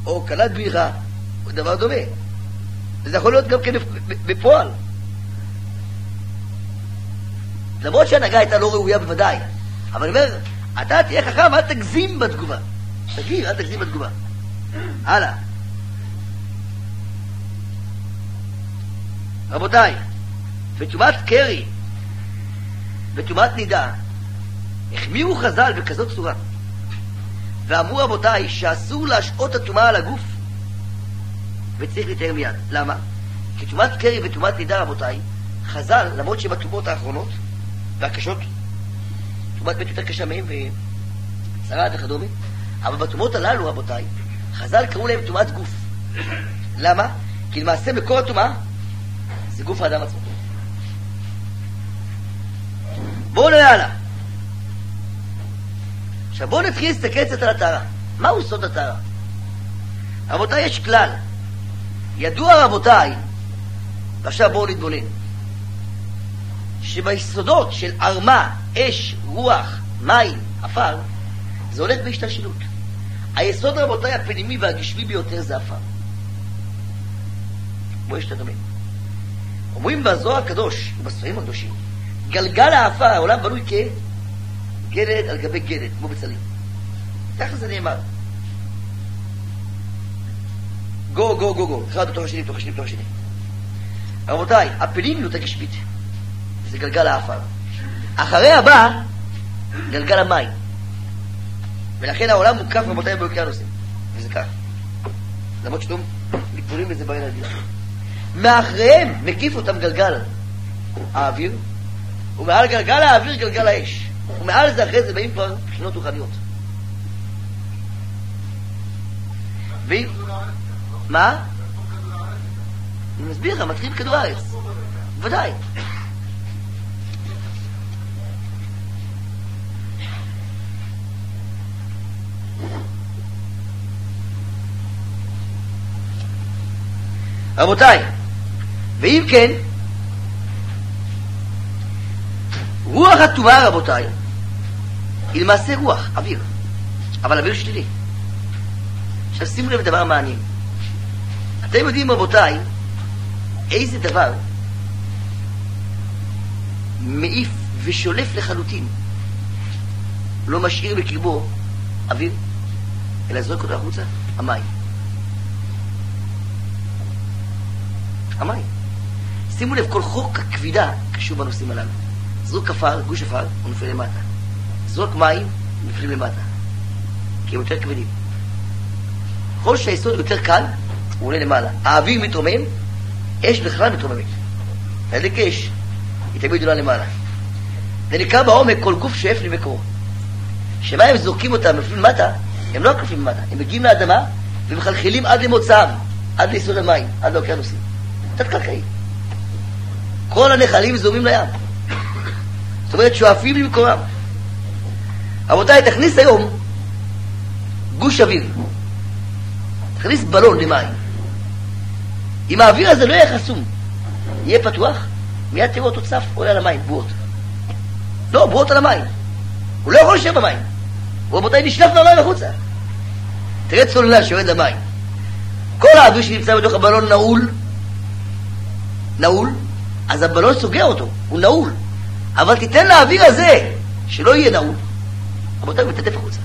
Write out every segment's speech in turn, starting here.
או קלת בירה, או דבר דומה. וזה יכול להיות גם כן בפועל. למרות שההנהגה הייתה לא ראויה בוודאי, אבל אני אומר, אתה תהיה חכם, אל תגזים בתגובה. תגיד, אל תגזים בתגובה. הלאה. רבותיי, בטומאת קרי, בטומאת נידה, החמירו חז"ל בכזאת צורה. ואמרו רבותיי שאסור להשעות הטומאה על הגוף, וצריך להתאר מיד. למה? כי טומאת קרי וטומאת נידה, רבותיי, חז"ל, למרות שבטומאות האחרונות והקשות, טומאת מת יותר קשה מהם וצרעת וכדומה, אבל בטומאות הללו, רבותיי, חז"ל קראו להם טומאת גוף. למה? כי למעשה מקור הטומאה זה גוף האדם עצמו. בואו נראה הלאה. עכשיו בואו נתחיל להסתכל קצת על הטהרה. מהו סוד הטהרה? רבותיי, יש כלל. ידוע רבותיי, ועכשיו בואו נתבונן, שביסודות של ארמה, אש, רוח, מים, עפר, זה הולך בהשתלשלות. היסוד רבותיי הפנימי והגשמי ביותר זה עפר. בואו נשתדמם. אומרים בזוהר הקדוש, בספרים הקדושים, גלגל העפר, העולם בנוי כגלד על גבי גלד, כמו בצלים. ככה זה נאמר. גו, גו, גו, גו. אחד בתוך השני, בתוך השני, בתוך השני. רבותיי, הפנימיות הגשמית, זה גלגל העפר. אחרי הבא, גלגל המים. ולכן העולם מוקף רבותיי באוקיינוסים. וזה כך. למרות שאתם מתבוננים בזה בעין הדילה. מאחריהם מקיף אותם גלגל האוויר, ומעל גלגל האוויר גלגל האש. ומעל זה אחרי זה באים כבר בחינות רוחניות. מה? אני מסביר לך, מתחיל בכדור הארץ. ודאי. רבותיי, ואם כן, רוח הטומאה, רבותיי, היא למעשה רוח, אוויר, אבל אוויר שלילי. עכשיו שימו לב לדבר מעניין. אתם יודעים, רבותיי, איזה דבר מעיף ושולף לחלוטין, לא משאיר בקרבו אוויר, אלא זורק אותו החוצה? המים. המים. שימו לב, כל חוק הכבידה קשור בנושאים הללו. זרוק עפר, גוש עפר, הוא נופל למטה. זרוק מים, נופלים למטה. כי הם יותר כבדים. ככל שהיסוד יותר קל, הוא עולה למעלה. האוויר מתרומם, אש בכלל מתרוממת. הדלק אש, היא תמיד עולה למעלה. זה נקרא בעומק כל גוף שואף למקורו. שמה הם זורקים אותם, נופלים למטה, הם לא נופלים למטה. הם מגיעים לאדמה ומחלחלים עד למוצאם, עד ליסוד המים, עד לאוקיינוסים. תת קרקעי. כל הנחלים זורמים לים. זאת אומרת, שואפים למקורם. רבותיי, תכניס היום גוש אוויר. תכניס בלון למים. אם האוויר הזה לא יהיה חסום, יהיה פתוח, מיד תראו אותו צף, עולה על המים, בועות. לא, בועות על המים. הוא לא יכול לשב במים. רבותיי, נשלף לעולם החוצה. תראה צוללה שיורד למים. כל האוויר שנמצא בתוך הבלון נעול, אז הבלון סוגר אותו, הוא נעול. אבל תיתן לאוויר הזה, שלא יהיה נעול. רבותיי, הוא מתעטף החוצה.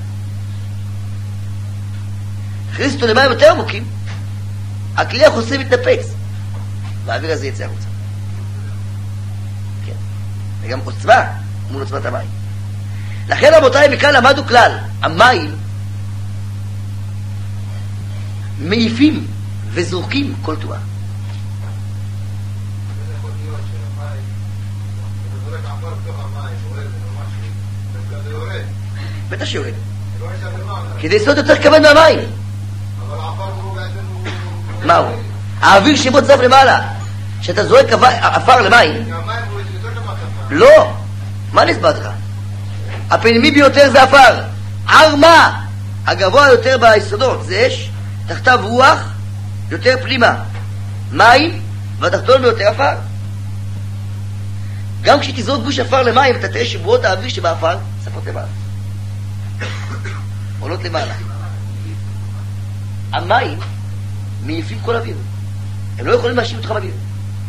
תכניס אותו למים יותר עמוקים, הכלי החוסם מתנפץ, והאוויר הזה יצא החוצה. כן. וגם עוצמה מול עוצמת המים. לכן רבותיי, מכאן למדו כלל, המים מעיפים וזורקים כל טומאה. בטח שיורד. כדי לעשות יותר כבד מהמים. מהו? האוויר שבו צף למעלה. שאתה זורק עפר למים. לא. מה נסברת לך? הפנימי ביותר זה עפר. ארמה. הגבוה יותר ביסודות זה אש. תחתיו רוח יותר פנימה. מים והתחתון ביותר עפר. גם כשתזרוק גוש עפר למים אתה תראה שבועות האוויר שבעפר צפות למעלה. עולות למעלה. המים מעיפים כל אוויר. הם לא יכולים להשאיר אותך באוויר.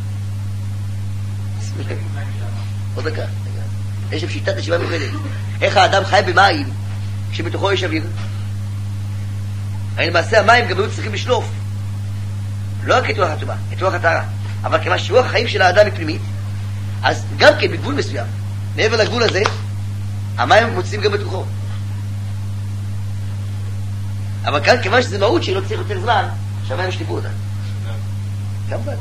עוד דקה. יש שם שיטת נשימה מיוחדת. איך האדם חי במים כשבתוכו יש אוויר? הרי למעשה המים גם היו צריכים לשלוף. לא רק את רוח הטומאה, את רוח הטהרה. אבל כמה שרוח החיים של האדם היא פנימית, אז גם כן בגבול מסוים, מעבר לגבול הזה, המים מוצאים גם בתוכו. אבל כאן כיוון שזה מהות שלא צריך יותר זמן, שהמים ישליפו אותה. גם פעם.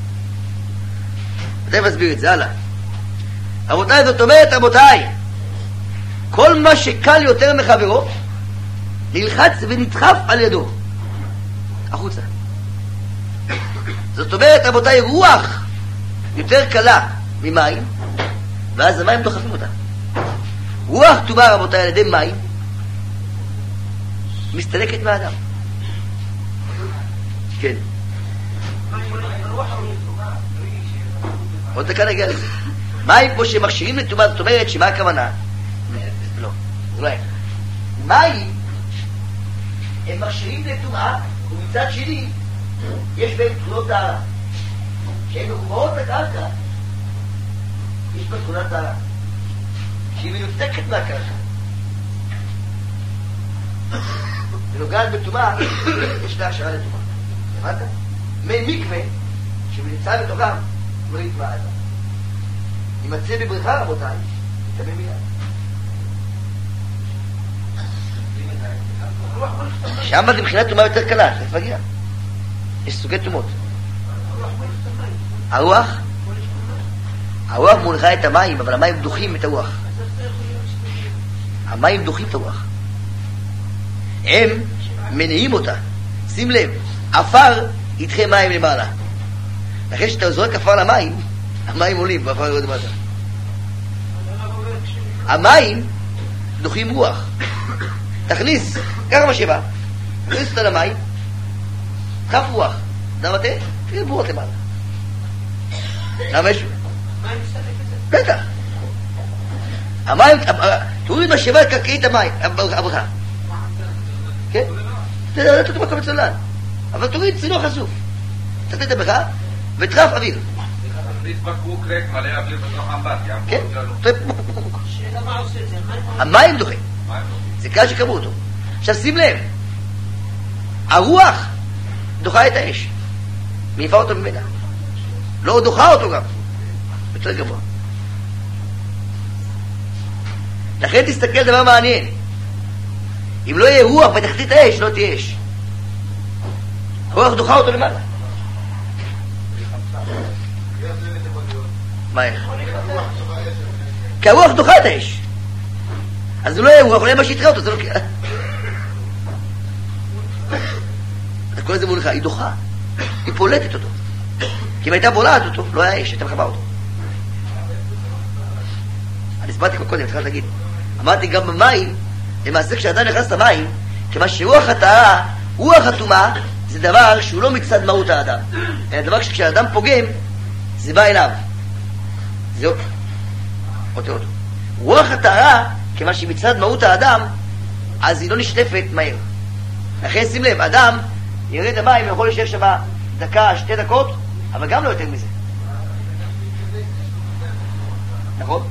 אני מסביר את זה, הלאה. רבותיי, זאת אומרת, רבותיי, כל מה שקל יותר מחברו, נלחץ ונדחף על ידו. החוצה. זאת אומרת, רבותיי, רוח יותר קלה ממים, ואז המים דוחפים אותה. רוח טומאה, רבותיי, על ידי מים, מסתלקת מהאדם. כן. עוד דקה נגיע לזה. מים פה שמכשירים לטומאה, זאת אומרת שמה הכוונה? לא, זה לא היה. מים הם מכשירים לטומאה, ומצד שני יש בהם תכונות טהרה. כשהן מחוברות לקרקע, יש בה תכונת טהרה. שהיא מנותקת מהקרקע. ונוגעת בטומאה, יש לה השערה לטומאה. הבנת? מי מקווה שנמצא בתוכם לא יטמע אדם. יימצא בבריכה, רבותיי, יטמא מיד. שם זה מבחינת טומאה יותר קלה, צריך להגיע. יש סוגי טומאות. הרוח מולכה את המים, אבל המים דוחים את הרוח. המים דוחים את הרוח. הם מניעים אותה. שים לב, עפר ידחה מים למעלה. אחרי שאתה זורק עפר למים, המים עולים, ועפר יורד למטה. המים דוחים רוח. תכניס, ככה משאבה, תכניס אותה למים, דחף רוח. אתה מטה? תראה בורות למעלה. למה יש? בטח. המים, תוריד משאבה לקרקעית המים, הברכה. כן? תדעת אותו מקום מצולן. אבל תוריד צינור חשוף. תתת את הברכה ודחף אוויר. תכניס בקבוק ריק מלא אוויר בתוך אמבטיה. כן? המים דוחים. זה קל שקבעו אותו. עכשיו שים לב, הרוח דוחה את האש. מעיפה אותו ממנה. לא דוחה אותו גם. יותר גבוה. לכן תסתכל דבר מעניין. אם לא יהיה רוח בתחתית האש, לא תהיה אש. הרוח דוחה אותו למעלה. מה איך? כי הרוח דוחה את האש. אז זה לא יהיה רוח, לא יהיה מה שיתראה אותו, זה לא... אז כל זה מולכה, היא דוחה. היא פולטת אותו. כי אם הייתה בולעת אותו, לא היה אש, הייתה מחבה אותו. אני הסברתי כבר קודם, התחלתי להגיד. אמרתי גם במים, למעשה כשאדם נכנס למים, כמה שרוח הטהרה, רוח הטומאה, זה דבר שהוא לא מצד מהות האדם. אלא דבר שכשהאדם פוגם, זה בא אליו. זה אותו. רוח הטהרה, כמה שהיא מצד מהות האדם, אז היא לא נשטפת מהר. לכן שים לב, אדם ירד למים, יכול להישאר שם דקה, 2 דקות, אבל גם לא יותר מזה. נכון?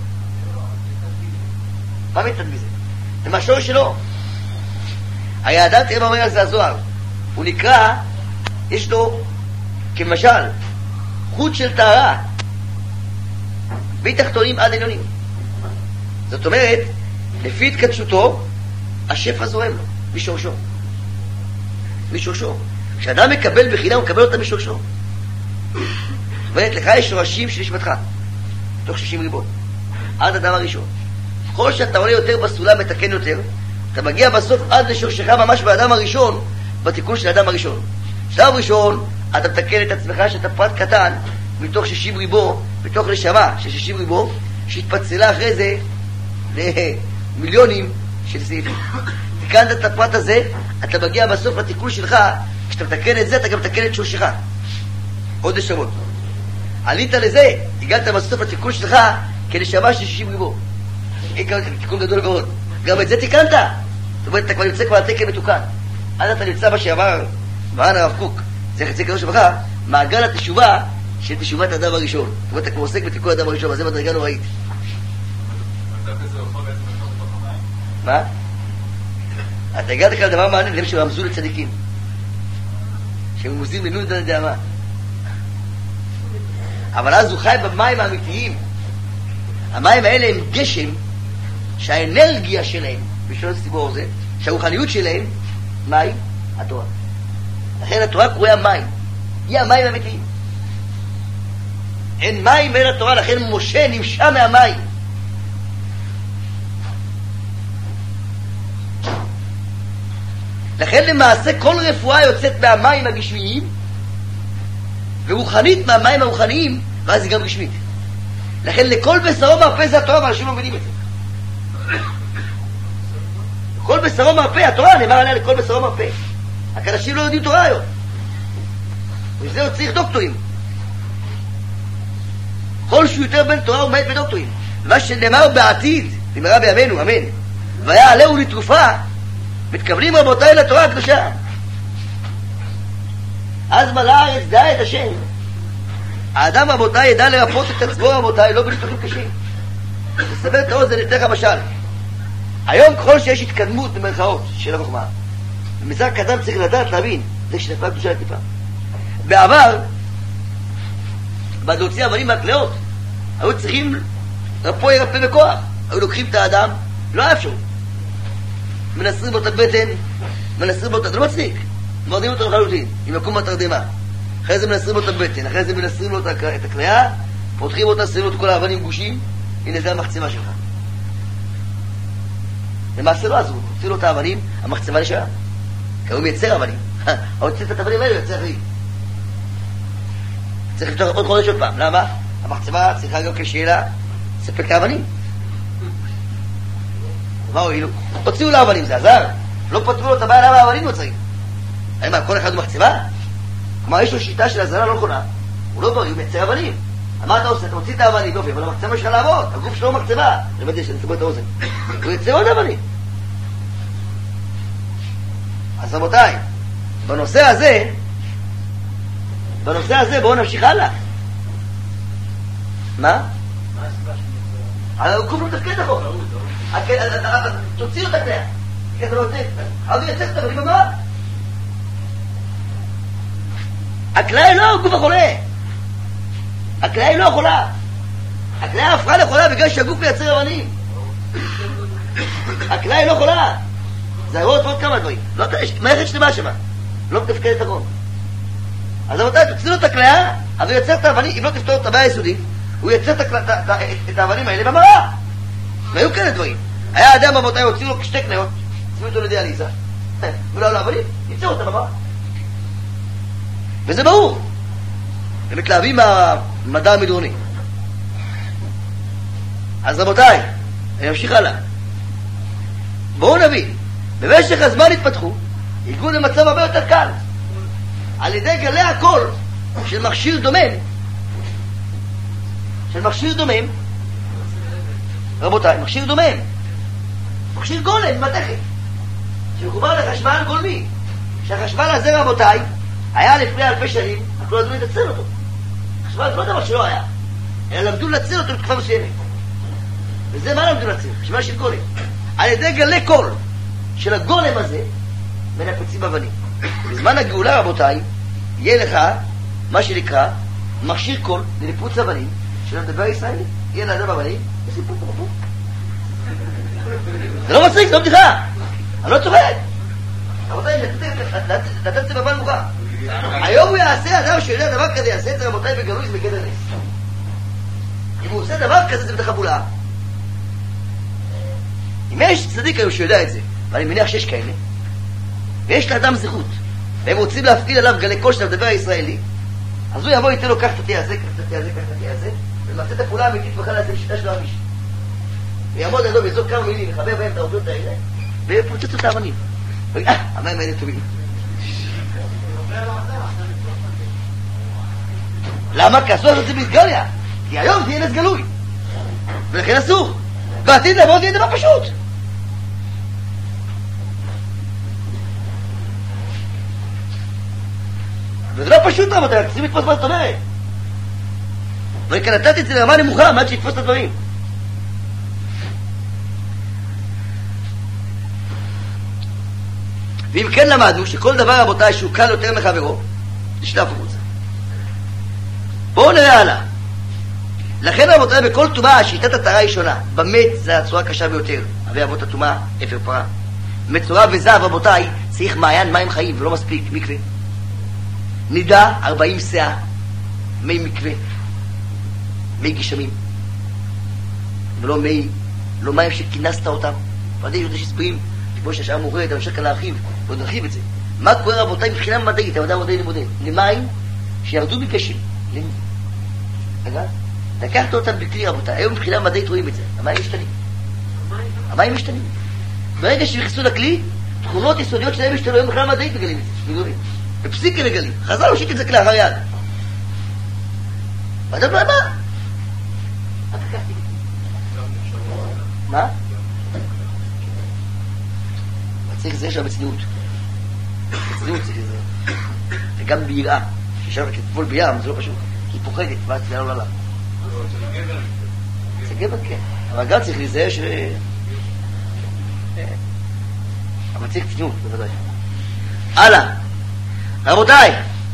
מה מצד מזה? זה משהו שלו. הרי האדם, תראה מה אומר על זה הזוהר. הוא נקרא, יש לו, כמשל, חוט של טהרה, מתחתונים עד עליונים. זאת אומרת, לפי התקדשותו, השפע זורם לו, משורשו. כשאדם מקבל בחינה, הוא מקבל אותה משורשו. זאת אומרת, לך יש שורשים של נשמתך, תוך 60 ריבון, עד אדם הראשון. כל שאתה עולה יותר בסולם, מתקן יותר, אתה מגיע בסוף עד לשורשך ממש באדם הראשון, בתיקון של האדם הראשון. שלב ראשון, אתה מתקן את עצמך שאתה פרט קטן, מתוך 60 ריבו, בתוך נשמה של 60 ריבו, שהתפצלה אחרי זה למיליונים של סעיפים. תיקנת את הפרט הזה, אתה מגיע בסוף לתיקון שלך, כשאתה מתקן את זה, אתה גם מתקן את שורשך. עוד נשמות. עלית לזה, הגעת בסוף לתיקון שלך, כנשמה של 60 ריבו. תיקון גדול מאוד. גם את זה תיקנת. זאת אומרת, אתה כבר יוצא כבר על תקן מתוקן. אז אתה נמצא מה שאמר מרן הרב קוק, זכר צדיק קדוש לברכה, מעגל התשובה של תשובת האדם הראשון. זאת אומרת, אתה כמו עוסק בתיקון האדם הראשון, אז זה מדרגה נוראית. מה? אתה הגעת כאן לדבר מעניין, להם שרמזו לצדיקים. שהם מוזים לנון את יודע מה. אבל אז הוא חי במים האמיתיים. המים האלה הם גשם, שהאנרגיה שלהם, בשביל הציבור הזה, שהרוחניות שלהם, מים, התורה. לכן התורה קרויה מים. היא המים האמיתיים. אין מים בין התורה, לכן משה נמשה מהמים. לכן למעשה כל רפואה יוצאת מהמים הגשמיים, ורוחנית מהמים הרוחניים, ואז היא גם גשמית. לכן לכל בשרו מרפא זה התורה, ואנשים לא מבינים את זה. כל בשרו מרפא, התורה נאמר עליה לכל בשרו מרפא. רק אנשים לא יודעים תורה היום. וזה עוד צריך דוקטורים. כל שהוא יותר בין תורה הוא מעט בדוקטורים. מה שנאמר בעתיד, במהרה בימינו, אמן, והיה עליהו לתרופה, מתכוונים רבותיי לתורה הקדושה. אז מלא הארץ דעה את השם. האדם רבותיי ידע לרפות את עצמו רבותיי, לא בניתוחים קשים. לסבר את האוזן, ניתן לך משל. היום ככל שיש התקדמות במרכאות של החוכמה, במצב קדם צריך לדעת להבין, זה כשנפלה הקדושה לטיפה. בעבר, בעד להוציא אבנים מהכלאות, היו צריכים רפוא ירפא בכוח. היו לוקחים את האדם, לא היה אפשרות. מנסרים בו את הבטן, מנסרים בו את... זה לא מצליק. מרדים אותו לחלוטין, עם יקום בתרדמה. אחרי זה מנסרים לו את הבטן, אחרי זה מנסרים לו את הכליה, פותחים אותה, שמים לו את כל האבנים גושים, הנה זה המחצבה שלך. למעשה לא עזרו, הוציאו לו את האבנים, המחצבה נשארה. כי הוא מייצר אבנים. הוציא את האבנים האלה ויוצר אחרים. צריך לפתוח עוד חודש עוד פעם. למה? המחצבה צריכה גם כשאלה לספק האבנים. מה הועילו? הוציאו לאבנים, זה עזר. לא פתרו לו את הבעיה למה האבנים נוצרים. האם כל אחד הוא מחצבה? כלומר, יש לו שיטה של הזנה לא נכונה. הוא לא בריא, הוא מייצר אבנים. מה אתה עושה? אתה מוציא את האבנים, יופי, אבל המחצבה שלך לעבוד. הגוף שלו הוא מחצבה. אני מדי שאני אסבור את האוזן. הוא יצא עוד אבנים. אז רבותיי, בנושא הזה בואו נמשיך הלאה. מה? הגוף לא תפקד נכון. תוציא לו את הכליה. כי אתה לא רוצה. אז הוא יצא את האבנים במראה. הכליה היא לא הגוף החולה. הכליה היא לא החולה. הכליה הפכה לחולה בגלל שהגוף מייצר אבנים. הכליה היא לא חולה. זה הראו עוד כמה דברים. מערכת שלמה שמה. לא מתפקד את הכל. אז רבותיי, תוציאו את הכליה, אז הוא יצר את האבנים, אם לא תפתור את הבעיה היסודית, הוא יצר את האבנים האלה במראה. והיו כאלה דברים. היה אדם רבותיי, הוציאו לו שתי כליות, הוציאו אותו לדיאליזה. ולא לאבנים, יצרו אותה במראה. וזה ברור. הם מתלהבים מהמדע המדרוני. אז רבותיי, אני אמשיך הלאה. בואו נבין, במשך הזמן התפתחו, הגיעו למצב הרבה יותר קל. על ידי גלי הקול של מכשיר דומם, רבותיי, מכשיר גולם, מתכת, שמחובר לחשמל גולמי. שהחשמל הזה רבותיי, היה לפני אלפי שנים, אנחנו לא ידעו לנצל אותו. חשמל זה לא דבר שלא היה, אלא למדו לנצל אותו בתקופה מסוימת. וזה מה למדו לנצל? חשמל של גולם. על ידי גלי קול של הגולם הזה, מנפצים אבנים. בזמן הגאולה רבותיי, יהיה לך מה שנקרא מכשיר קול לניפוץ אבנים של המדבר הישראלי. יהיה לאדם אבנים, וסיפור פה. זה לא מצחיק, זה לא בדיחה. אני לא צוחק. רבותיי, נתת זה בבן מוכר. היום הוא יעשה, אדם שיודע דבר כזה, יעשה את זה רבותיי בגלוי, זה בגדר נס. אם הוא עושה דבר כזה, זה בתחבולה. אם יש צדיק היום שיודע את זה, ואני מניח שיש כאלה, ויש לאדם זכות, והם רוצים להפעיל עליו גלי קול של המדבר הישראלי, אז הוא יבוא, ייתן לו, קח את התיה הזה, ולמעשה את הפעולה האמיתית בכלל לעשה בשיטה של הרמיש. ויעמוד עדו ויזור כמה מילים, לחבר בהם את העובדות האלה, ויפוצץ את האבנים. המים האלה טובים. למה? כי אסור לעשות את זה בהתגליה. כי היום תהיה נס גלוי. ולכן אסור. בעתיד לעבוד יהיה דבר פשוט. פשוט רבותי, רק צריכים לתפוס מה זאת אומרת. וכאן נתתי את זה לרמה נמוכה, מעט שיתפוס את הדברים. ואם כן למדנו שכל דבר רבותיי שהוא קל יותר מחברו, נשלף החוצה. בואו נראה הלאה. לכן רבותיי בכל טומאה שיטת הטהרה היא שונה. במת זה הצורה הקשה ביותר, הרי אבות הטומאה אפר פרה. מצורע וזהב רבותיי צריך מעיין מים חיים ולא מספיק מקווה. נידה 40 שאה, מי מקווה, מי גשמים, ולא מי, לא מים שכינסת אותם. ועדי יש עוד הסברים, כמו שהשעה מאוחרת, אני חושב כאן להרחיב, ועוד נרחיב את זה. מה קורה רבותיי מבחינה מדעית, המדע המדעי לימודי, למים שירדו בגשם. אגב, לקחת אותם בכלי רבותיי, היום מבחינה מדעית רואים את זה, המים משתנים. המים משתנים. ברגע שנכנסו לכלי, תכונות יסודיות שלהם משתנו, היום מבחינה מדעית מגלים את זה, מגלים. בפסיקה מגלים. חז"ל הושיט את זה כלאחר יד. ואתה מה? מה? צריך זה שם בצניעות. בצניעות צריך זה. וגם ביראה. שישב כתבול בים, זה לא פשוט. היא פוחדת, ואז תהיה לו ללה. זה גבר כן. אבל גם צריך להיזהר ש... אבל צריך צניעות, בוודאי. הלאה. רבותיי.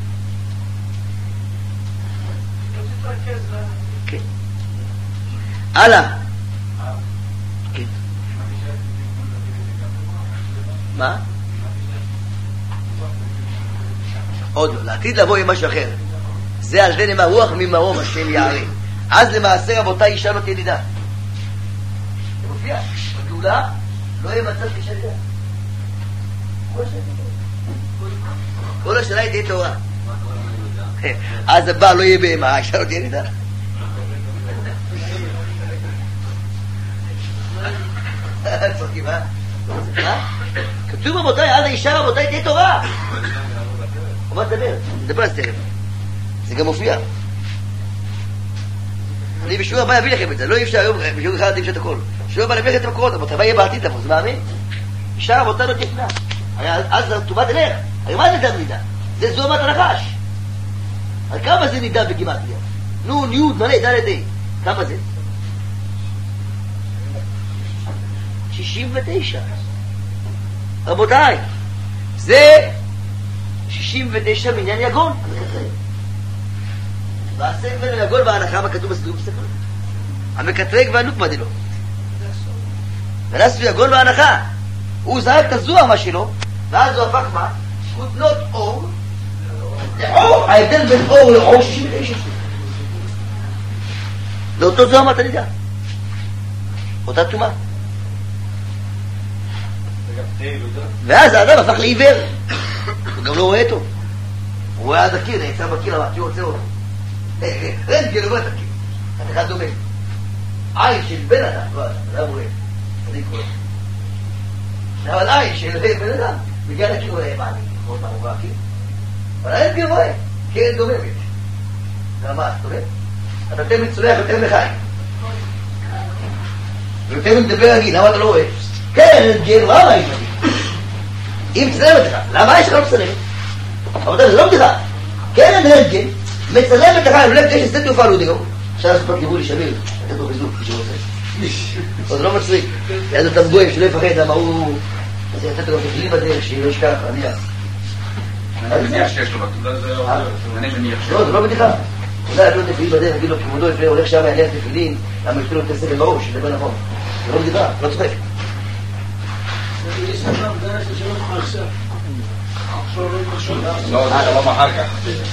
כן. הלאה. כן. מה? עוד לא, לעתיד לבוא עם משהו אחר. זה על דנם הרוח ממרום השם יערה. אז למעשה רבותיי אישה לא תהיה נידה. זה מופיע. בגאולה לא יהיה מצב אישה נידה. כל השאלה היא תהיה תורה. אז הבא לא יהיה בהמה, האישה לא תהיה נידה. צוחקים, אה? כתוב רבותיי, אז האישה רבותיי תהיה תורה. מה תדבר? נדבר על זה תכף. זה גם מופיע. אני בשיעור הבא אביא לכם את זה, לא אי אפשר היום, בשיעור אחד אי אפשר את הכל. בשיעור הבא נביא לכם את המקורות, רבותיי, מה יהיה בעתיד לבוא, זה מאמין? אישה רבותיי לא תהיה נידה. הרי אז תומת אלך, הרי מה זה דם נידה? זה זוהמת הנחש. על כמה זה נידה בגימטריה? נון, יוד, מלא, ד' ה'. כמה זה? 69. רבותיי, זה 69 מניין יגון. ועשה ממנו יגון וההנחה מה כתוב בסדום בספר. המקטרג והנוקמה דלו. ונעשו יגון וההנחה. הוא זהק את הזוהמה שלו, ואז הוא הפך מה? כותנות אור. ההבדל בין אור לאור 69. זה אותו זוהמה אתה נדע. אותה תומה. ואז האדם הפך לעיוור. הוא גם לא רואה אותו. הוא רואה עד הקיר, נעצר בקיר, אמר, שהוא רוצה אותו. רנטגן אומר את הקיר. את אחד דומה. עין של בן אדם, לא אדם רואה. אני קורא. אבל עין של בן אדם, בגלל הקיר רואה, מה אני? רואה מה הוא רואה הקיר? אבל רנטגן רואה, קרן דוממת. זה ממש, אתה רואה? אתה יותר מצולח, יותר מחיים. ויותר מדבר רגיל, למה אתה לא רואה? כן, רנטגן, למה היא מדהים? אם מצלמת לך, למה יש לך לא מצלמת? אבל זה לא בדיחה. כן, רנטגן, מצלמת לך, אם לב יש שדה תעופה לא דיגו. עכשיו ספק יבוא לי שמיר, לתת לו חיזוק, כשהוא רוצה. זה לא מצליק. יעד אותם גויים שלא יפחד, למה הוא... אז יתת לו תפעילים בדרך, שהיא לא ישכח, אני אז. אני מניח שיש לו בתעודה, אני מניח שיש לו. לא, זה לא בדיחה. אולי לא תפעילים בדרך, יגיד לו כבודו, לפני הולך שם, יעלה תפעילים, למה יש לו את הסבל בראש, שזה נכון. זה לא בדיחה, לא צוחק. לא, זה לא מחר כך.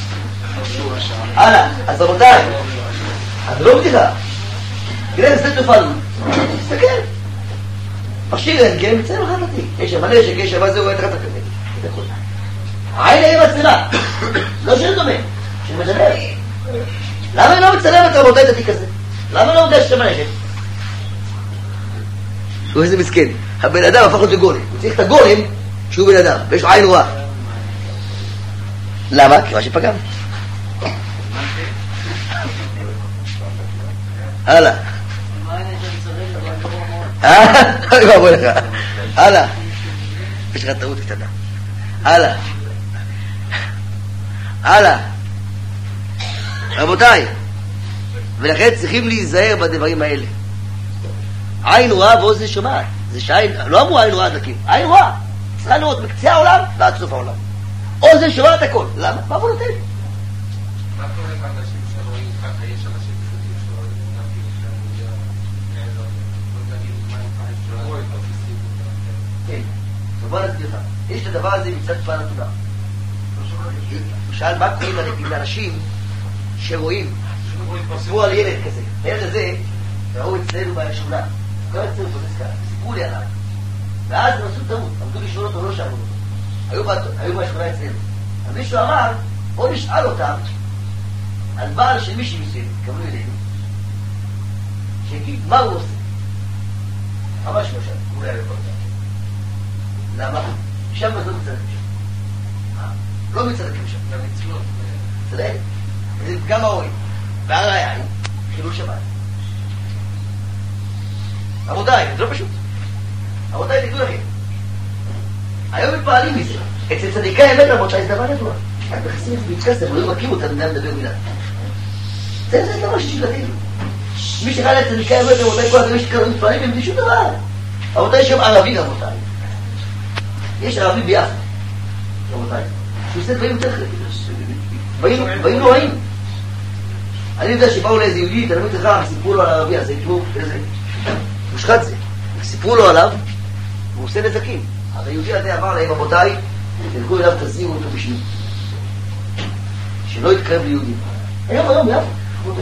הלאה, אז רבותיי, אז לא בדיחה. תראה, זה תופענו. תסתכל. מכשיר רנטגן, מצלם לך את התיק. יש שם הנשק, יש שם מה זה רואה את לך את הכזה. העין היא מצלמה. לא של דומה, של מצלם. למה היא לא מצלמת רבותיי את התיק הזה? למה לא יודע ששם הנשק? הוא איזה מסכן. הבן אדם הפך להיות גולם. הוא צריך את הגולם שהוא בן אדם, ויש לו עין רואה. למה? כי מה שפגם. הלאה. אוי ואבוי לך. הלאה. יש לך טעות קטנה. הלאה. הלאה. רבותיי, ולכן צריכים להיזהר בדברים האלה. עין רואה ואוזן שומעת. זה שעין, לא אמרו עין רואה דקים, עין רואה. צריכה לראות מקצה העולם ועד סוף העולם. אוזן שומעת הכל. למה? מה בוא נותן? מה קורה באנשים שרואים ככה? יש אנשים פשוטים שרואים גם כן, בוא נסביר לך. יש את הדבר הזה מצד צפן התודה. הוא שאל מה קוראים לאנשים שרואים, סיפרו על ילד כזה. הילד הזה, ראו אצלנו בשכונה. לא אצלנו בנזכר, סיפרו לי עליו. ואז הם עשו טעות, עמדו לשאול אותו, לא שאלו אותו. היו בשכונה אצלנו. אז מישהו אמר, בוא נשאל אותם על בעל של מישהי מסוים, קבלו אלינו, שיגיד מה הוא עושה. ממש לא שם, הוא לא היה לכל זה. למה? שם אז לא מצטרקים שם. לא מצטרקים שם. גם מצוות. צדק? זה גם ההורים. והראיה היא, חילול שבת. רבותיי, זה לא פשוט. רבותיי, תדעו לכם. היום מתפעלים מזה. אצל צדיקי האמת, רבותיי, זה דבר נדוע. רק בחסידים מתכסתם, הוא לא מכיר אותם, גם מדבר מילה. זה דבר ששגלתים. מי שחל את צדיקי האמת, רבותיי, כל הדברים שקראו מתפעלים, הם בלי שום דבר. רבותיי, יש שם ערבי, רבותיי. יש ערבי ביחד, רבותיי. שהוא עושה דברים יותר דברים נוראים. אני יודע שבאו לאיזה יהודי, תלמיד חכם, סיפרו לו על הערבי הזה, תראו, איזה מושחת זה. סיפרו לו עליו, והוא עושה נזקים. אז היהודי הזה אמר להם, רבותיי, תלכו אליו, תזירו אותו בשמי. שלא יתקרב ליהודים. היום, יפה.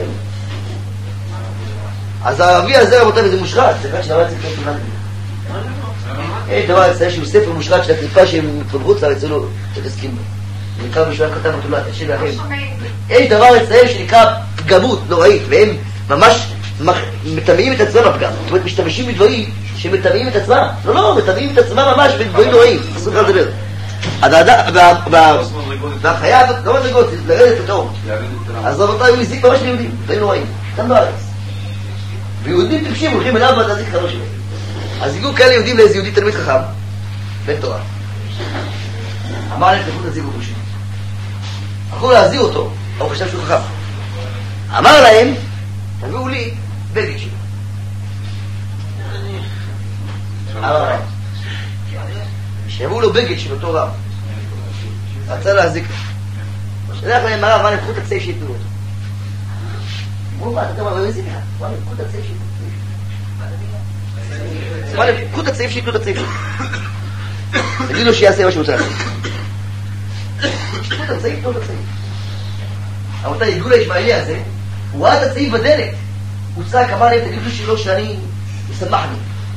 אז הערבי הזה, רבותיי, זה מושחת. זה רק שדבר צריך להיות תולד. אין דבר אצלנו שהוא ספר מושחת של הקליפה שהם מתחברות לארץ, לא תתעסקים בו. זה נקרא משהו כתב בתולד, השם להם. אין דבר אצלנו שנקרא פגמות נוראית, והם ממש מטמאים את עצמם הפגם. זאת אומרת, משתמשים בדברים שמטמאים את עצמם. לא, מטמאים את עצמם ממש בדברים נוראים. אסור לך לדבר. והחיה הזאת, לא מדרגות, זה לרדת את האור. אז רבותיי, הוא הזיק ממש ליהודים, דברים נוראים. כאן בארץ. ויהודים טיפשים הולכים אליו ועד להזיק חבר שלהם. אז הגיעו כאלה יהודים לאיזה יהודי תלמיד חכם, בן תורה. אמר להם, תלכו תזירו ראשי. הלכו להזיר אותו, הוא חשב שהוא חכם. אמר להם, תביאו לי בגד שלו. אמר להם. שיביאו לו בגד של אותו רב. רצה להזיק לו. שלח להם הרב, מה לקחו את הצייף שיתנו אותו. אמרו, מה, אתה אומר, אבל איזה ככה? מה, לקחו את הצייף שיתנו אותו. קחו את הצעיף שיקלו את הצעיף תגיד לו שיעשה מה שהוא רוצה לעשות. קחו את הצעיף, קחו את הצעיף. רבותיי, יגאול הישמעאלי הזה, הוא ראה את הצעיף בדלת. הוא צעק, אמר להם, תגידו שלא שאני יסמחני.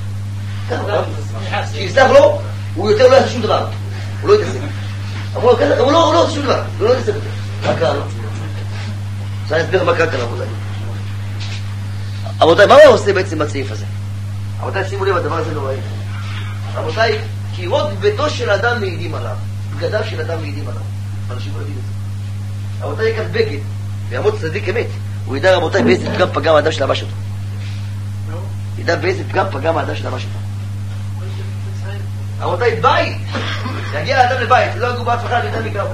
שיסלח לו, הוא יותר לא יעשה שום דבר. הוא לא יתעסק. אמרו לו, הוא לא עושה שום דבר. הוא לא יתעסק יותר. מה קרה לו? אני אסביר מה קרה כאן, רבותיי. רבותיי, מה הוא עושה בעצם בצעיף הזה? רבותיי, שימו לב, הדבר הזה לא ראיתי. רבותיי, קירות ביתו של אדם מעידים עליו. בגדיו של אדם מעידים עליו. אנשים לא יודעים את זה. רבותיי, יקח בגד, ויעמוד צדיק אמת. הוא ידע, רבותיי, באיזה פגם פגם האדם שלבש אותו. ידע באיזה פגם פגם האדם שלבש אותו. רבותיי, בית! יגיע האדם לבית, לא יגעו באף אחד, ידע מגרם.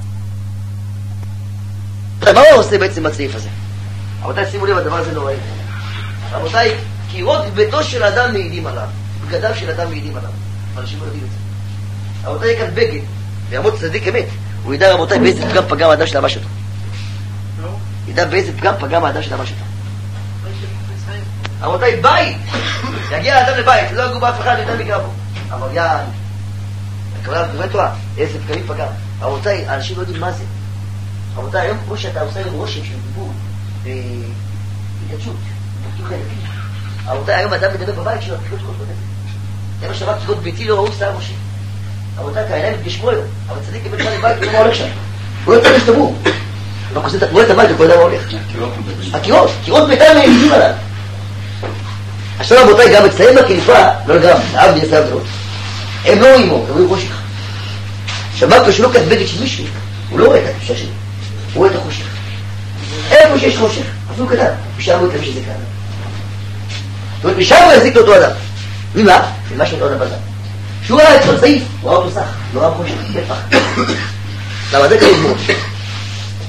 מה הוא עושה בעצם בצעיף הזה? רבותיי, שימו לב, הדבר הזה לא ראיתי. רבותיי, קירות ביתו של אדם מעידים עליו. בגדיו של אדם מעידים עליו. אנשים לא יודעים את זה. רבותיי, יקח בגד, ויעמוד צדיק אמת. הוא ידע, רבותיי, באיזה פגם פגם האדם שלבש אותו. ידע באיזה פגם פגם האדם שלבש אותו. רבותיי, בית! יגיע האדם לבית, לא יגעו באף אחד, ידע מגרם. עבריין. הכוונה, באמת תורה, איזה פגמים פגם. רבותיי, האנשים לא יודעים מה זה. רבותיי, היום כמו שאתה עושה להם רושם של דיבור והתעדשות, רבותיי, היום אדם מדבר בבית שלו, תקרות כל כזה. זה מה שאמר, תקרות ביתי לא ראו סתם משה. רבותיי, העיניים מתגשמו היום, אבל צדיק כבן שלנו לבית, הוא לא מה הולך שם. הוא לא צריך שתבור. הוא רואה את הבית, הוא לא יודע מה הולך. הקירות ביתם מעידים עליו. עכשיו רבותיי, גם אצלהם בקליפה, לא גם, אב נעשה הבדלות. הם לא רואים אור, הם רואים חושך. שמעת לו שלא כך בגד של מישהו, הוא לא רואה את הקדושה שלי, הוא רואה את החושך. איפה שיש חושך, אפילו קטן, ושם הוא את שזה כאן. זאת אומרת, משם הוא יזיק לאותו אדם. ממה? ממה שאותו אדם בזם. שהוא ראה את כל סעיף, הוא ראה אותו סך, לא ראה חושך, בפח. למה זה כאלה גמור?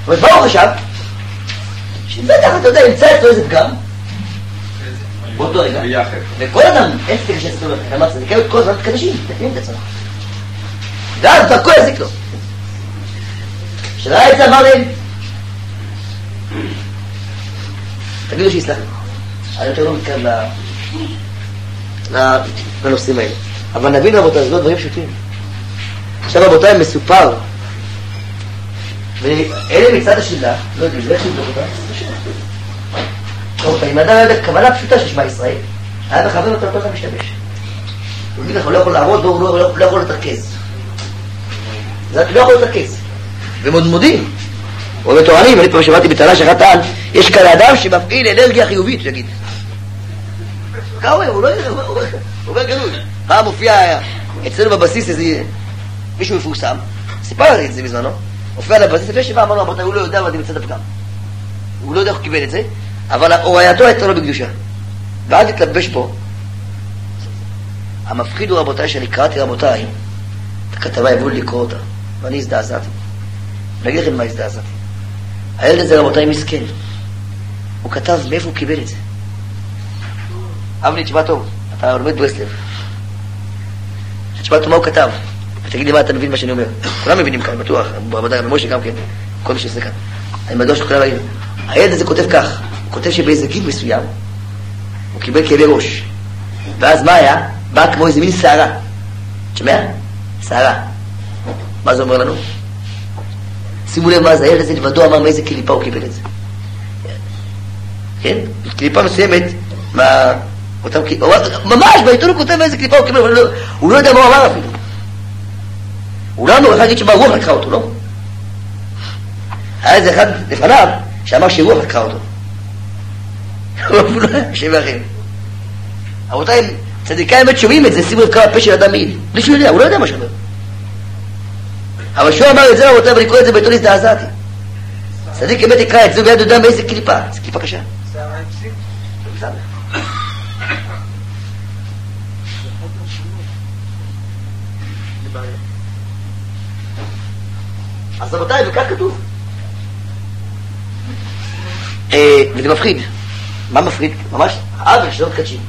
אבל מה הוא חשב? שבטח אתה יודע, ימצא אצלו איזה פגם באותו רגע, וכל אדם, אין ספק שיעשה לו אמר צדיקה, כל הזמן קדשים, תקנים את עצמם ואז דרכו יזיק לו. שראה את זה אמר להם, תגידו שיסלח לי, אני יותר לא מתקרב לנושאים האלה, אבל נבין רבותיי, זה לא דברים פשוטים. עכשיו רבותיי מסופר, ואלה מצד השאלה, לא יודעים, זה איך לבדוק אותה? רבותיי, אם אדם היה בכוונה פשוטה של שמע ישראל, היה בכוון אותו אותו משתמש. הוא יגיד לך, הוא לא יכול לעמוד בו, הוא לא יכול לתרכז. זה לא יכול לתרכז. ומודים. או בתורנים, אני פה שמעתי בטענה שאחת טען, יש כאן אדם שמפעיל אנרגיה חיובית, הוא יגיד. ככה הוא לא יודע, הוא אומר גלוי. פעם מופיע אצלנו בבסיס איזה מישהו מפורסם, סיפר לי את זה בזמנו, מופיע על הבסיס, לפני שבא אמרנו, הוא לא יודע מה זה מצד הפגם. הוא לא יודע איך הוא קיבל את זה, אבל הוראייתו הייתה לו בקדושה. ואז התלבש בו. המפחיד הוא רבותיי, שאני קראתי רבותיי, את הכתבה יבואו לי לקרוא אותה, ואני הזדעזעתי. אני אגיד לכם מה הזדעזעתי. הילד הזה רבותיי מסכן. הוא כתב מאיפה הוא קיבל את זה. אבני, תשמע טוב, אתה לומד ברסלב. תשמע טוב מה הוא כתב, ותגיד לי מה אתה מבין מה שאני אומר. כולם מבינים כאן, בטוח, רבותיי, ממשה גם כן, כל מי שעושה כאן. אני בטוח שכולם מבינים. הילד הזה כותב כך, הוא כותב שבאיזה גיל מסוים, הוא קיבל כאבי ראש. ואז מה היה? בא כמו איזה מין שערה. תשמע? שערה. מה זה אומר לנו? שימו לב מה זה, הילד הזה לבדו אמר מאיזה קליפה הוא קיבל את זה. כן? קליפה מסוימת, ממש בעיתון הוא כותב מאיזה קליפה הוא קיבל, הוא לא יודע מה הוא אמר אפילו. הוא לא אמר, אחד להגיד שמה רוח לקחה אותו, לא? היה איזה אחד לפניו שאמר שרוח לקחה אותו. שם ואחרים. רבותיי, צדיקי האמת שומעים את זה, שימו לב כמה פה של אדם מעיל. בלי שהוא יודע, הוא לא יודע מה שאומר. אבל שהוא אמר את זה, רבותיי, ואני קורא את זה בעיתון הזדעזעתי. צדיק אמת יקרא את זה ויד יודע מאיזה קליפה. זו קליפה קשה. אז רבותיי, וכך כתוב. וזה מפחיד. מה מפחיד? ממש עוול שלא מתקדשים.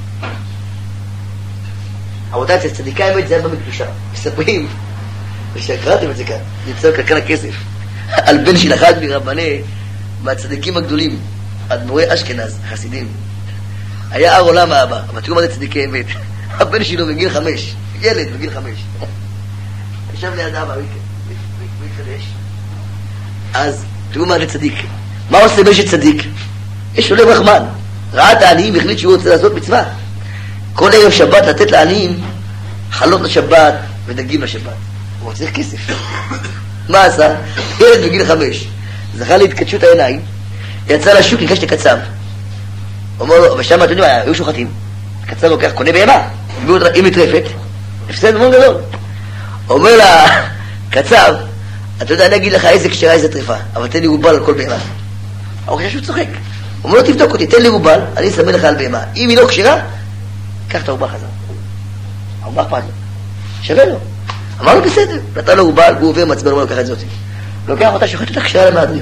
רבותיי, אצל צדיקי האמת זה היה במקדושה. מספרים, ושקראתם את זה כאן, נמצא כאן הכסף, על בן של אחד מרבני, מהצדיקים הגדולים, אדמו"רי אשכנז, חסידים. היה הר עולם האבא, אבל תראו מה זה צדיקי אמת. הבן שלו בגיל 5, ילד בגיל 5. ישב ליד אבא, הוא התחדש. אז תראו מה זה צדיק. מה עושה בן של צדיק? יש לו לב רחמן. ראה את העניים, החליט שהוא רוצה לעשות מצווה. כל ערב שבת לתת לעניים חלות לשבת ודגים לשבת. הוא צריך כסף. מה עשה? ילד בגיל 5. זכה להתקדשות העיניים, יצא לשוק, נקש את הקצב. אומר לו, ושם אתם יודעים, היו שוחטים. הקצב לוקח, קונה בהמה, היא מטרפת, הפסד מאוד גדול. אומר לה, קצב, אתה יודע, אני אגיד לך איזה קשרה, איזה טריפה, אבל תן לי רובל על כל בהמה. הוא חושב שהוא צוחק. הוא אומר לו, תבדוק אותי, תן לי רובל, אני אסמן לך על בהמה. אם היא לא קשרה, קח את הרובה חזר. הרובה אכפת לו. שווה לו. אמר לו בסדר, נתן לו רובל, הוא עובר מצבן, הוא לוקח את זאת. לוקח אותה, שוחט אותה קשרה למהדרין.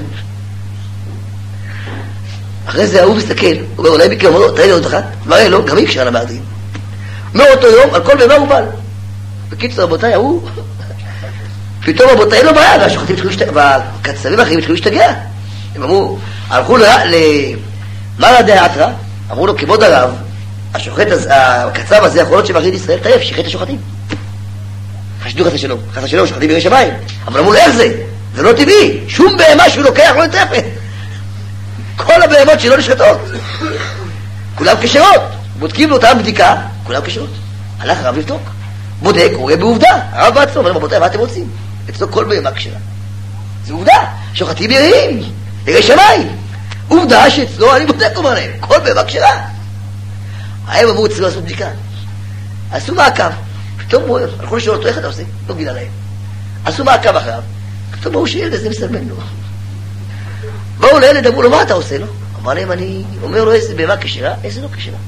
אחרי זה הוא מסתכל, הוא אומר, אולי ביקר, אומר לו, תראי לי עוד אחת, מראה לו, גם היא קשרה למהדרין. מאותו יום, על כל בהמה רובל. בקיצור, רבותיי, הוא... פתאום רבותיי לא בעיה, והשוחטים התחילו להשתגע, והקצבים האחרים התחילו להשתגע. הם אמרו, הלכו למרא דאתרא, אמרו לו, כבוד הרב, הקצב הזה יכול להיות שמחליט ישראל טרף, שיחט את השוחטים. חשדו חס ושלום, חס ושלום, שוחטים בירא שמיים. אבל אמרו לו, איך זה? זה לא טבעי, שום בהמה שהוא לוקח לא נטרפת. כל הבהמות שלא נשחטות. כולם כשרות. בודקים לו אותם בדיקה, כולם כשרות. הלך הרב לבדוק. בודק, הוא רואה בעובדה. הרב בעצמו, אומר, רבותיי, מה אתם רוצים? אצלו כל בהמה כשרה. זה עובדה, שוחטים יראים, בירא שמיים. עובדה שאצלו, אני בודק, אומר להם, כל בהמה כשרה. הם אמרו אצלו לעשות בדיקה. עשו מעקב. פתאום הוא הלכו לשאול אותו, איך אתה עושה? לא גילה להם. עשו מעקב אחריו. פתאום הוא שילד הזה מסלמן לו. באו לילד, אמרו לו, מה אתה עושה לו? אמר להם, אני אומר לו, איזה בהמה כשרה, איזה לא כשרה.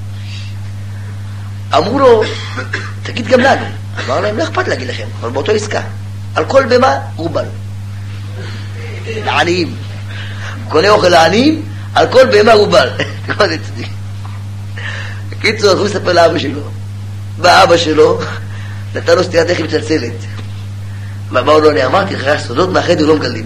אמרו לו, תגיד גם לנו. אמר להם, לא אכפת להגיד לכם, אבל באותו עסקה. על כל בהמה רובל. לעניים. קונה אוכל לעניים, על כל בהמה רובל. מה זה צדיק? בקיצור, הוא מספר לאבא שלו. בא אבא שלו, נתן לו סטירת לחי מצלצלת. מה הוא לא אמרתי לך, סודות מהחדר לא מגלים.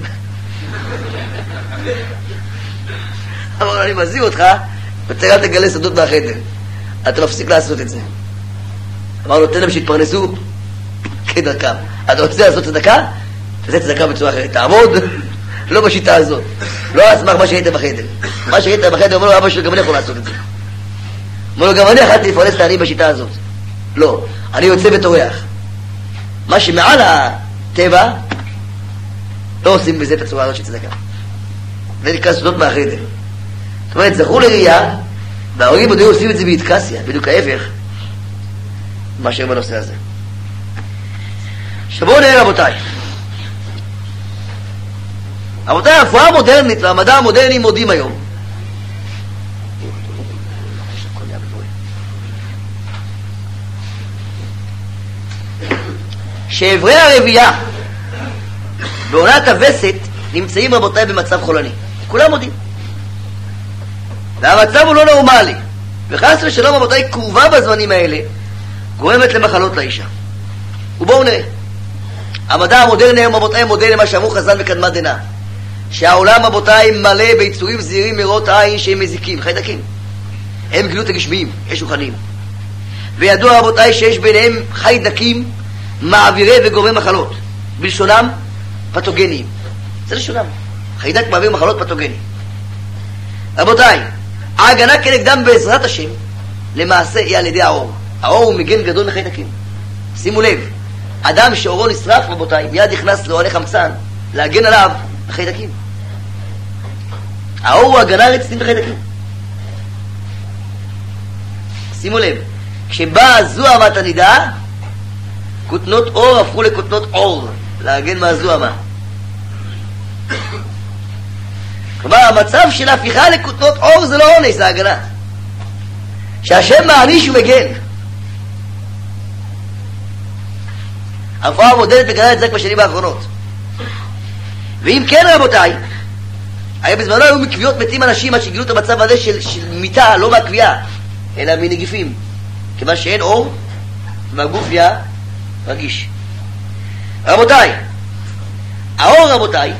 אמר לו, אני מזהיר אותך, וצריך אל תגלה סודות מהחדר. אתה מפסיק לעשות את זה. אמר לו, תן להם שיתפרנסו כדרכם. אתה רוצה לעשות צדקה? תעשה צדקה בצורה אחרת. תעמוד, לא בשיטה הזאת. לא על סמך מה שהיית בחדר. מה שהיית בחדר, אומר לו, אבא שלו, גם אני יכול לעשות את זה. אומר לו, גם אני יכולתי לפרנס את העניים בשיטה הזאת. לא, אני יוצא וטורח. מה שמעל הטבע, לא עושים בזה את הצורה הזאת של צדקה. זה נקרא סודות מהחדר. זאת אומרת, זכו לראייה, וההורים עוד היו עושים את זה בהתקסיה, בדיוק ההפך, מאשר בנושא הזה. שבואו נראה רבותיי. רבותיי, הרפואה המודרנית והמדע המודרני מודים היום. שאיברי הרבייה בעונת הווסת נמצאים רבותיי במצב חולני. כולם מודים. והמצב הוא לא נורמלי. וחס ושלום רבותיי, קרובה בזמנים האלה גורמת למחלות לאישה. ובואו נראה. המדע המודרני היום רבותיי מודה למה שאמרו חז"ל מקדמת דנא. שהעולם רבותיי מלא ביצורים זעירים מראות עין שהם מזיקים, חיידקים. הם גילו את הגשמיים, יש רוחניים. וידוע רבותיי שיש ביניהם חיידקים מעבירי וגורמי מחלות. בלשונם פתוגניים. זה לשונם. חיידק מעביר מחלות פתוגניים. רבותיי, ההגנה כנגדם בעזרת השם למעשה היא על ידי האור. האור הוא מגן גדול מחיידקים. שימו לב, אדם שאורו נשרף רבותיי מיד נכנס לאוהלי חמצן להגן עליו מחיידקים. האור הוא הגנה רצינית מחיידקים. שימו לב, כשבאה זו אמת הנידה, כותנות אור הפכו לכותנות אור להגן מהזוהמה. כלומר המצב של ההפיכה לכותנות אור זה לא עונש, זה הגנה שהשם מעניש ומגן. הרפואה המודרנית מגנה את זה בשנים האחרונות. ואם כן רבותיי, היה בזמנו היו מקביעות מתים אנשים עד שגילו את המצב הזה של מיטה, לא מהקביעה אלא מנגיפים, כיוון שאין אור והגוף נהיה רגיש. רבותיי, האור רבותיי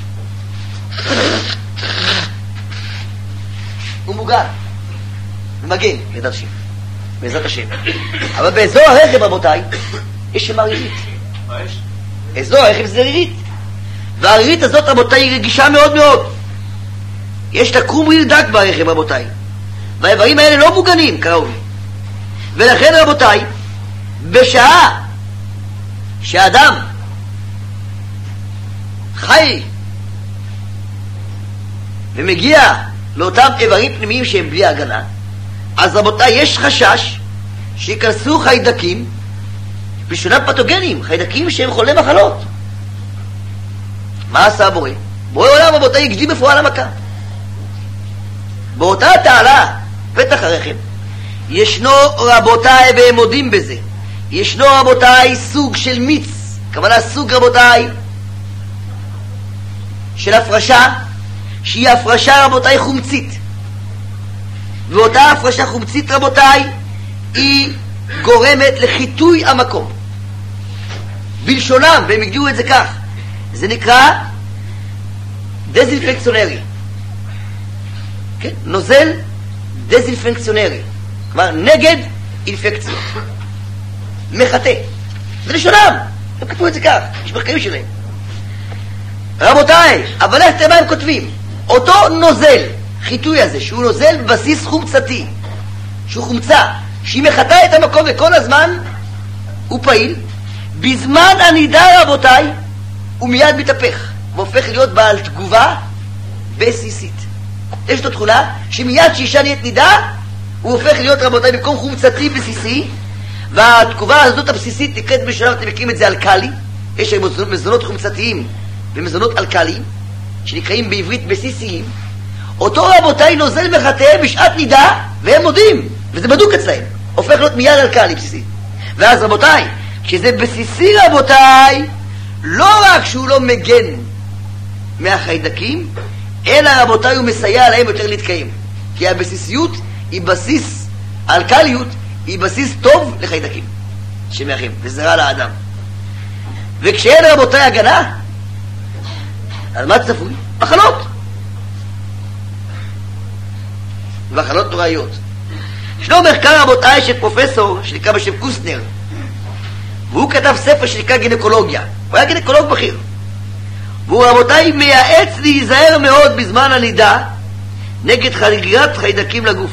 הוא מוגן ומגן בעזרת השם. אבל באזור הרכב רבותיי יש שם הרירית. מה יש? אזור הרכב זה רירית, והרירית הזאת רבותיי היא רגישה מאוד מאוד. יש לה קרום ריר דק ברכב רבותיי, והאיברים האלה לא מוגנים כראוי. ולכן רבותיי, בשעה שהאדם חי ומגיע לאותם איברים פנימיים שהם בלי הגנה, אז רבותיי יש חשש שיכנסו חיידקים בשונם פתוגנים, חיידקים שהם חולי מחלות. מה עשה הבורא? בורא עולם רבותיי הקדים בפועל המכה. באותה תעלה פתח הרחם ישנו רבותיי, והם מודים בזה, ישנו רבותיי סוג של מיץ, כוונה סוג רבותיי של הפרשה שהיא הפרשה רבותיי חומצית, ואותה הפרשה חומצית רבותיי היא גורמת לחיטוי המקום. בלשונם, והם הגדירו את זה כך, זה נקרא דזינפקציונרי, כן? נוזל דזינפקציונרי, כלומר נגד אינפקציות, מחטא. זה לשונם, הם כתבו את זה כך, יש מחקרים שלהם. רבותיי, אבל איך תראה מה הם כותבים? אותו נוזל, חיטוי הזה, שהוא נוזל בבסיס חומצתי, שהוא חומצה, שהיא מחטא את המקום וכל הזמן הוא פעיל, בזמן הנידה רבותיי הוא מיד מתהפך והופך להיות בעל תגובה בסיסית. יש לו תכונה שמיד שאישה נהיית נידה הוא הופך להיות רבותיי במקום חומצתי בסיסי, והתגובה הזאת הבסיסית נקראת בשלב, אתם מכירים את זה אלקלי, יש מזונות חומצתיים ומזונות אלקליים שנקראים בעברית בסיסיים. אותו רבותיי נוזל מחטא בשעת נידה והם מודים, וזה בדוק אצלהם, הופך להיות מיד אלקלי בסיסי. ואז רבותיי, כשזה בסיסי רבותיי, לא רק שהוא לא מגן מהחיידקים, אלא רבותיי הוא מסייע להם יותר להתקיים. כי הבסיסיות היא בסיס, האלקליות היא בסיס טוב לחיידקים שמאחים, וזה רע לאדם. וכשאין רבותיי הגנה, אז מה צפוי? מחלות. מחלות נוראיות. ישנו מחקר רבותיי של פרופסור שנקרא בשם קוסנר, והוא כתב ספר שנקרא גינקולוגיה. הוא היה גינקולוג בכיר. והוא רבותיי מייעץ להיזהר מאוד בזמן הלידה נגד חגירת חיידקים לגוף.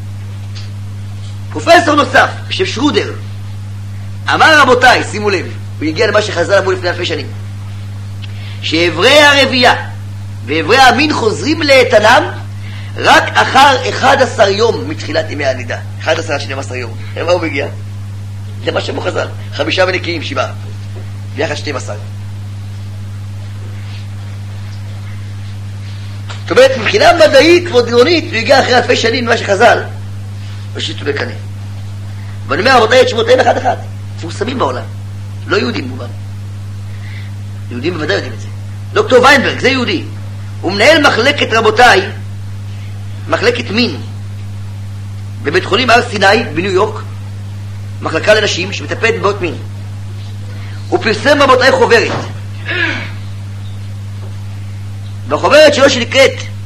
פרופסור נוסף בשם שרודר אמר רבותיי, שימו לב, הוא הגיע למה שחז"ל אמרו לפני אלפי שנים, שאיברי הרבייה ואיברי המין חוזרים לאיתנם רק אחר 11 יום מתחילת ימי הלידה. 11 עד 12 יום. למה הוא מגיע? למה שאמרו חז"ל, 5 ונקיים 7 ביחד 12. זאת אומרת, מבחינה מדעית מודיעונית הוא הגיע אחרי אלפי שנים ממה שחז"ל ושיטו בקנה. ואני אומר, רבותיי, את שמותיהם אחד אחד מפורסמים בעולם, לא יהודים מובן, יהודים בוודאי יודעים את זה. דוקטור ויינברג, זה יהודי, הוא מנהל מחלקת, רבותיי, מחלקת מין בבית חולים הר סיני בניו יורק, מחלקה לנשים שמטפלת בבעיות מין. הוא פרסם, רבותיי, חוברת, בחוברת שלו שנקראת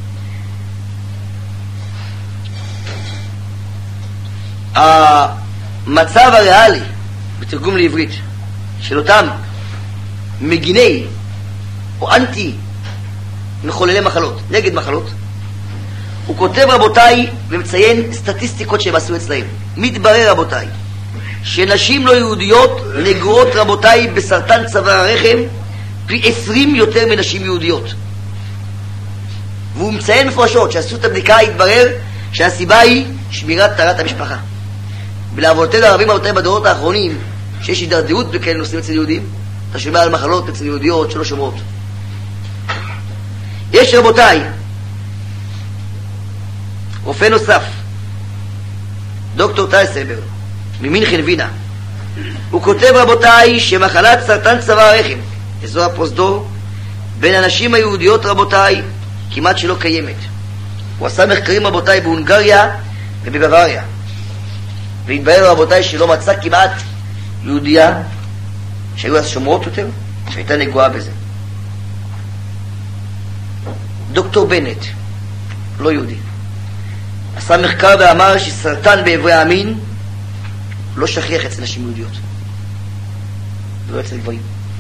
המצב הריאלי, בתרגום לעברית, של אותם מגיני או אנטי מחוללי מחלות, נגד מחלות. הוא כותב, רבותיי, ומציין סטטיסטיקות שהם עשו אצלהם. מתברר, רבותיי, שנשים לא יהודיות נגועות, רבותיי, בסרטן צוואר הרחם פי 20 יותר מנשים יהודיות. והוא מציין מפורשות שעשו את הבדיקה, התברר שהסיבה היא שמירת טהרת המשפחה. ולעבודתנו הרבים, רבותיי, בדורות האחרונים, שיש הידרדרות בכאלה נושאים אצל יהודים, אתה שומע על מחלות אצל יהודיות שלא שומרות. יש, רבותיי, רופא נוסף, דוקטור טייסבר ממינכן וינה. הוא כותב, רבותיי, שמחלת סרטן צוואר הרחם, אזור הפרוזדור, בין הנשים היהודיות, רבותיי, כמעט שלא קיימת. הוא עשה מחקרים, רבותיי, בהונגריה ובבוואריה, והתברר, רבותיי, שלא מצא כמעט יהודייה שהיו אז שומרות יותר שהייתה נגועה בזה. דוקטור בנט, לא יהודי, עשה מחקר ואמר שסרטן באיברי המין לא שכיח אצל נשים יהודיות, לא אצל גברים.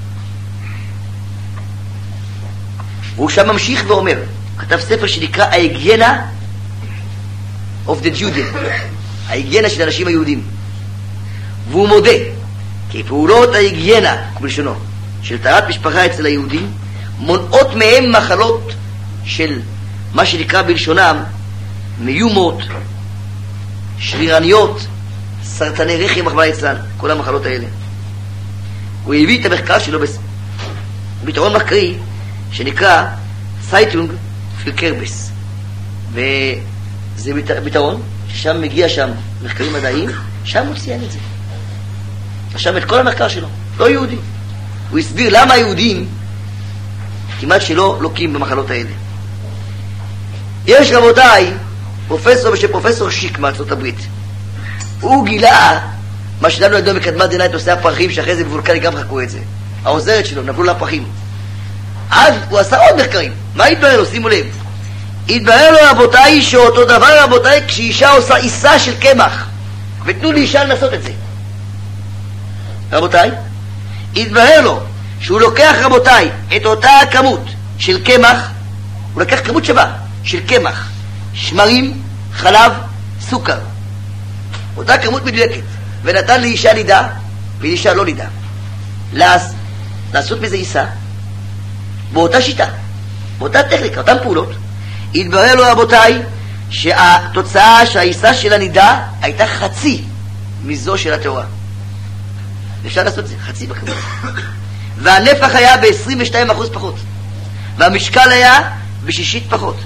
והוא שם ממשיך ואומר, כתב ספר שנקרא ההיגיינה of the Judean, ההיגיינה של האנשים היהודים, והוא מודה כי פעולות ההיגיינה, בלשונו, של טהרת משפחה אצל היהודים מונעות מהם מחלות של מה שנקרא בלשונם מיומות, שרירניות, סרטני רחם, רחמנא ליצלן, כל המחלות האלה. הוא הביא את המחקר שלו בפתרון מחקרי שנקרא סייטונג פיל קרבס, וזה פתרון ששם מגיע שם מחקרים מדעיים, שם הוא ציין את זה. עכשיו את כל המחקר שלו, לא יהודי. הוא הסביר למה היהודים כמעט שלא לוקים במחלות האלה. יש, רבותיי, פרופסור בשם פרופסור שיק מארצות הברית. הוא גילה מה שלנו ידוע מקדמת דנא את נושא הפרחים, שאחרי זה בוולקני גם חקרו את זה. העוזרת שלו נפלו לה פרחים. אז הוא עשה עוד מחקרים. מה התברר לו? שימו לב. התברר לו, רבותיי, שאותו דבר, רבותיי, כשאישה עושה עיסה של קמח, ותנו לאישה לנסות את זה, רבותיי, התברר לו שהוא לוקח, רבותיי, את אותה הכמות של קמח, הוא לקח כמות שווה של קמח, שמרים, חלב, סוכר, אותה כמות מדויקת, ונתן לאישה לידה ולאישה לא לידה לעשות מזה עיסה באותה שיטה, באותה טכניקה, אותן פעולות. התברר לו, רבותיי, שהתוצאה שהעיסה של הנידה הייתה חצי מזו של התאורה. אפשר לעשות את זה, חצי בכמות. והנפח היה ב-22% פחות, והמשקל היה ב-60% פחות.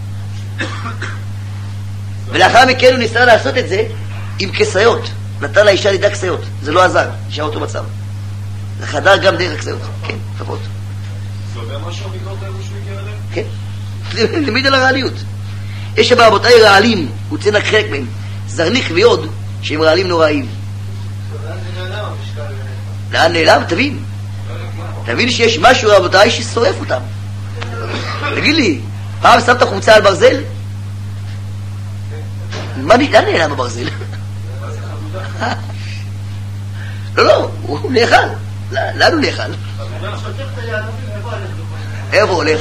ולאחר מכן הוא ניסה לעשות את זה עם כסיות, נתן לאישה לידה כסיות, זה לא עזר, נשאר אותו מצב, זה חדר גם דרך הכסיות, כן, פחות. זה יודע משהו המקרות האלו שהוא הגיע אליהם? כן, תמיד על הרעליות. יש שם רבותיי רעלים, הוא ציין רק חלק מהם, זרניך ויוד, שהם רעלים נוראים. לאן נעלם? תבין שיש משהו רבותיי ששורף אותם. תגיד לי, פעם שמת חומצה על ברזל? לאן נעלם הברזל? לא, הוא נאכל. לאן הוא נאכל? איפה הולך?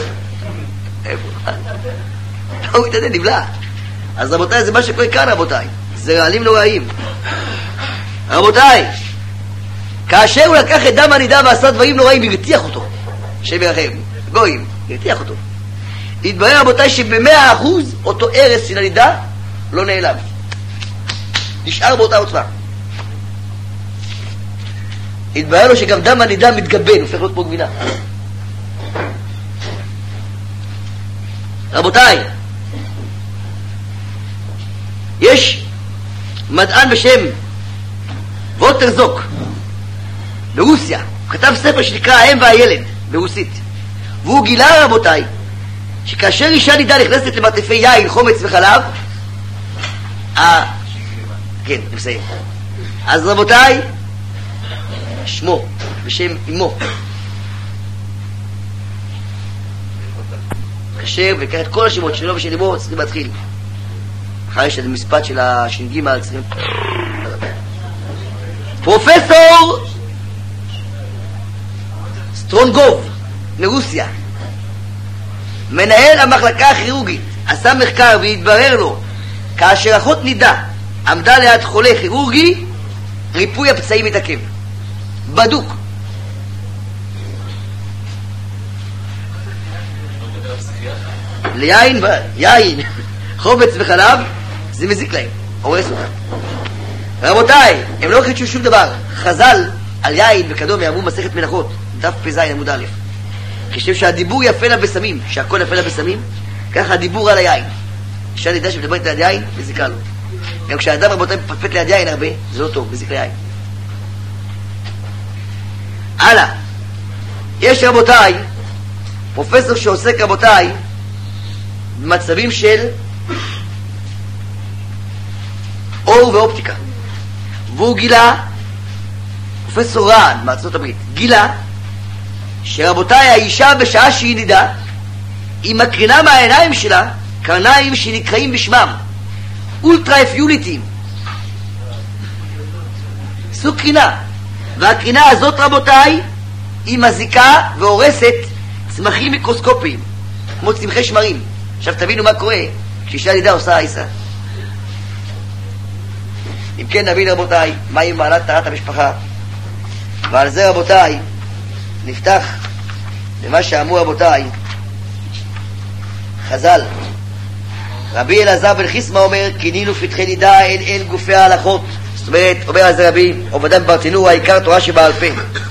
הוא התעדן, נבלע. אז רבותיי, זה מה שקורה כאן רבותיי, זה רעלים נוראים. רבותיי, כאשר הוא לקח את דם הנידה ועשה דברים נוראים, הרתיח אותו, שם ירחם, גויים, הרתיח אותו. התברר רבותיי שב100% אותו ערס של הנידה לא נעלם, נשאר באותה עוצמה. התברר לו שגם דם הנידה מתגבן, הופך להיות כמו גבינה. רבותיי, יש מדען בשם ווטרזוק ברוסיה, הוא כתב ספר שנקרא האם והילד ברוסית, והוא גילה רבותיי שכאשר אישה נידה נכנסת למרתפי יין, חומץ וחלב, כן, אני מסיים. אז רבותיי, שמו בשם אמו כשר, וקרא את כל השמות שלו ושל אמו, צריכים להתחיל אחרי שזה מספט של הש"ג צריכים. פרופסור סטרונגוב מרוסיה, מנהל המחלקה הכירורגית, עשה מחקר והתברר לו כאשר אחות נידה עמדה ליד חולה כירורגי, ריפוי הפצעים מתעכב. בדוק. ליין, יין, חומץ וחלב, זה מזיק להם, הורס אותם. רבותיי, הם לא חידשו שום דבר. חז"ל על יין וכדומה אמרו מסכת מנחות, דף פ"ז עמוד א', כשם שהדיבור יפה לה בסמים, שהכל יפה לה בסמים, ככה הדיבור על היין. אישה נידה שמדברת ליד יין, מזיקה לו. גם כשהאדם רבותיי מפטפט ליד יין הרבה, זה לא טוב, מזיק ליין. הלאה, יש רבותיי פרופסור שעוסק רבותיי במצבים של אור ואופטיקה, והוא גילה, פרופסור רען מארצות הברית, גילה שרבותיי האישה בשעה שהיא נידה היא מקרינה מהעיניים שלה קרניים שנקראים בשמם אולטרה אפיוליטים, סוג קרינה, והקרינה הזאת רבותיי היא מזיקה והורסת צמחים מיקרוסקופיים כמו צמחי שמרים. עכשיו תבינו מה קורה כשאישה נידה עושה עיסה. אם כן נבין רבותיי מהי מעלת טהרת המשפחה, ועל זה רבותיי נפתח למה שאמרו רבותיי חז"ל. רבי אלעזר בן חיסמא אומר כינינו פתחי נידה אין גופי ההלכות. זאת אומרת, אומר על זה רבי עובדיה מברטנורא, העיקר תורה שבעל פה,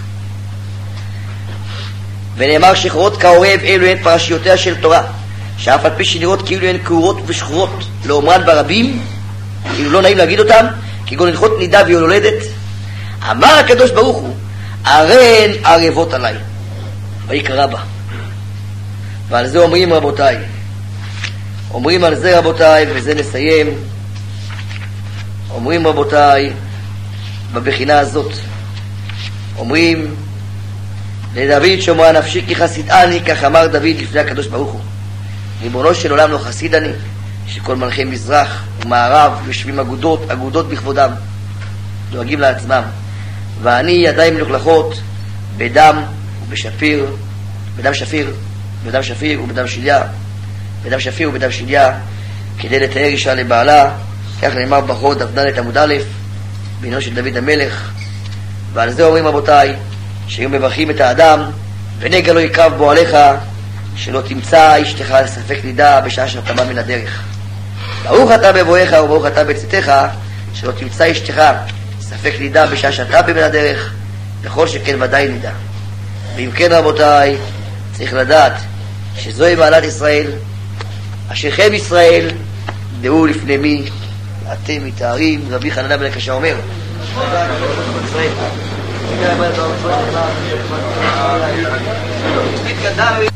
ונאמר שחורות כעורב אלו הן פרשיותיה של תורה, שאף על פי שנראות כאילו הן כאורות ושחורות לאומרן ברבים, כאילו לא נעים להגיד אותם, כגון הלכות נידה ויום הולדת, אמר הקדוש ברוך הוא הרי הן ערבות עליי ויקרא בה. ועל זה אומרים רבותיי, אומרים על זה רבותיי, וזה נסיים, אומרים רבותיי בבחינה הזאת, אומרים לדוד שמוע נפשי כי חסיד אני, כך אמר דוד לפני הקדוש ברוך הוא, ריבונו של עולם לא חסיד אני, שכל מלכי מזרח ומערב יושבים אגודות בכבודם, דואגים לעצמם, ואני ידיים מלוכלכות בדם ובשפיר, בדם שפיר ובדם שליה, בדם שפיר ובדם שליה, כדי לתאר אישה לבעלה. כך נאמר ברכות דף ד' עמוד א' בעניינו של דוד המלך. ועל זה אומרים רבותיי שהיום מברכים את האדם ונגע לא יקרב בו עליך, שלא תמצא אשתך לספק נידה בשעה שאתה בא מן הדרך. ברוך אתה בבואך וברוך אתה בצאתך, שלא תמצא אשתך ספק נידה בשעה שאתה בא מן הדרך, בכל שכן ודאי נידה. ואם כן רבותיי, צריך לדעת שזוהי מעלת ישראל, אשריכם ישראל, דעו לפני מי אתם מתארים. רבי חנניה בן הקשה אומר ישראל